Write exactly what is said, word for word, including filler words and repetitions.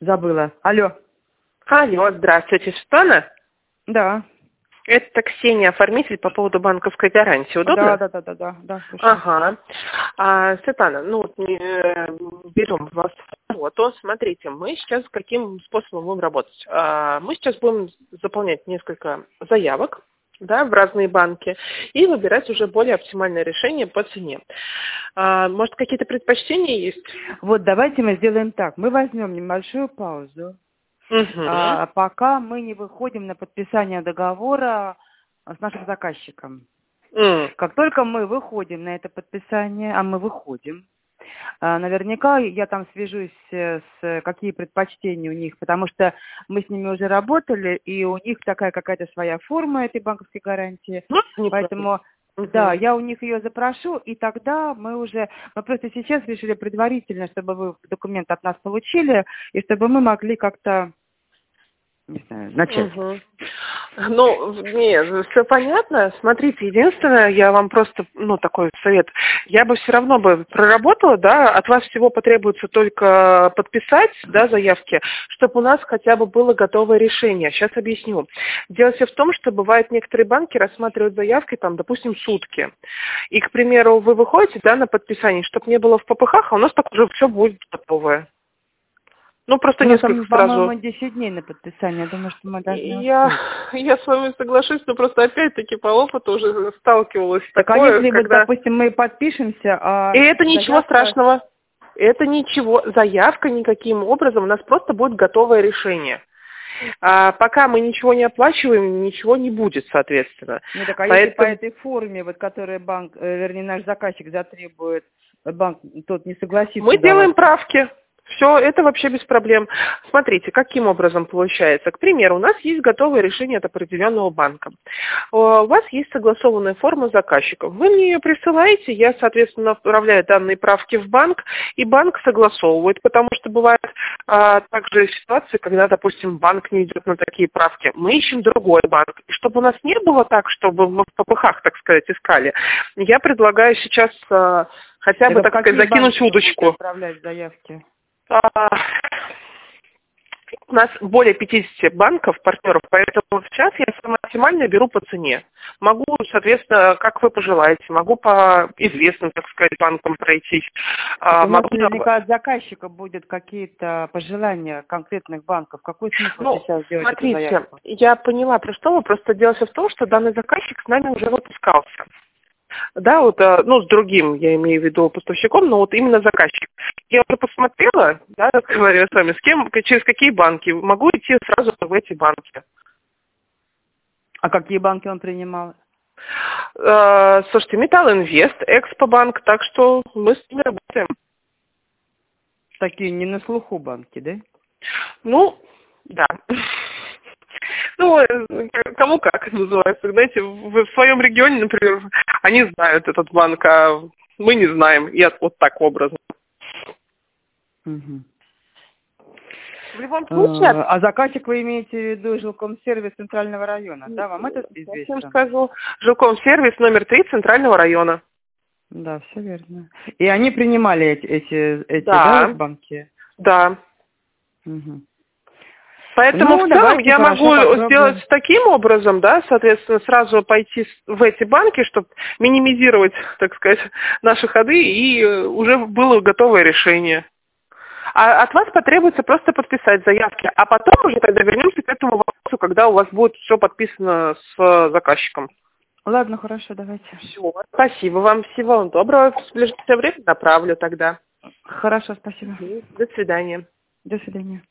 Забыла. Алло. Алло, здравствуйте, Светлана? Да. Это Ксения, оформитель по поводу банковской гарантии. Удобно? Да, да, да, да, да, да, слушаю. Ага. А, Светлана, ну, вот, э, берем вас в работу. Смотрите, мы сейчас каким способом будем работать? А, мы сейчас будем заполнять несколько заявок, да, в разные банки и выбирать уже более оптимальное решение по цене. А, может, какие-то предпочтения есть? Вот давайте мы сделаем так. Мы возьмем небольшую паузу, Угу. а, пока мы не выходим на подписание договора с нашим заказчиком. Mm. Как только мы выходим на это подписание, а мы выходим, а, наверняка я там свяжусь с какие предпочтения у них, потому что мы с ними уже работали, и у них такая какая-то своя форма этой банковской гарантии. Ну, Поэтому, угу. да, я у них ее запрошу, и тогда мы уже, мы просто сейчас решили предварительно, чтобы вы документ от нас получили, и чтобы мы могли как-то, не знаю, начать. Угу. Ну, нет, все понятно. Смотрите, единственное, я вам просто, ну, такой совет. Я бы все равно бы проработала, да, от вас всего потребуется только подписать, да, заявки, чтобы у нас хотя бы было готовое решение. Сейчас объясню. Дело все в том, что бывает некоторые банки рассматривают заявки, там, допустим, сутки. И, к примеру, вы выходите, да, на подписание, чтобы не было в попыхах, а у нас так уже все будет готовое. Ну, просто У нас несколько там, сразу. по-моему, десять дней на подписание. Я думаю, что мы должны Я, успеть. я с вами соглашусь, но просто опять-таки по опыту уже сталкивалась с Так а такое, если, вот, когда... допустим, мы подпишемся, а И это ничего заявка... страшного. Это ничего, заявка никаким образом, у нас просто будет готовое решение. А пока мы ничего не оплачиваем, ничего не будет, соответственно. Ну так а Поэтому... если по этой форме, вот, которую банк, э, вернее, наш заказчик затребует, банк тот не согласится Мы делаем давать? правки. Все, это вообще без проблем. Смотрите, каким образом получается. К примеру, у нас есть готовое решение от определенного банка. У вас есть согласованная форма заказчиков. Вы мне ее присылаете, я, соответственно, отправляю данные правки в банк, и банк согласовывает, потому что бывает а, также ситуации, когда, допустим, банк не идет на такие правки. Мы ищем другой банк. И чтобы у нас не было так, чтобы мы в попыхах, так сказать, искали, я предлагаю сейчас а, хотя Так бы, а так сказать, закинуть удочку. Отправлять заявки? У нас более пятидесяти банков, партнеров, поэтому сейчас я максимально беру по цене. Могу, соответственно, как вы пожелаете, могу по известным, так сказать, банкам пройтись. Так у нас могу... наверняка от заказчика будут какие-то пожелания конкретных банков. Какой смысл Ну, сейчас делать эту смотрите, заявку? я поняла, про что вы. Просто дело все в том, что данный заказчик с нами уже выпускался. Да, вот, ну, с другим, я имею в виду поставщиком, но вот именно заказчик. Я уже посмотрела, да, говорю с вами, с кем, через какие банки. Могу идти сразу в эти банки. А какие банки он принимал? Э, слушайте, Металл Инвест, Экспобанк, так что мы с ними работаем. Такие не на слуху банки, да? Ну, да. Ну, кому как называется. Знаете, в своем регионе, например, они знают этот банк, а мы не знаем. И вот так образом. Угу. В любом случае... А заказчик вы имеете в виду жилкомсервис Центрального района, да? Вам это известно? Я вам скажу. Жилкомсервис номер три Центрального района. Да, все верно. И они принимали эти, эти, эти да. Да, банки? Да. Угу. Поэтому Ну, в целом я могу попробуем. сделать таким образом, да, соответственно, сразу пойти в эти банки, чтобы минимизировать, так сказать, наши ходы, и уже было готовое решение. А от вас потребуется просто подписать заявки, а потом уже тогда вернемся к этому вопросу, когда у вас будет все подписано с заказчиком. Ладно, хорошо, давайте. Все, спасибо вам, всего вам доброго, в ближайшее время направлю тогда. Хорошо, спасибо. До свидания. До свидания.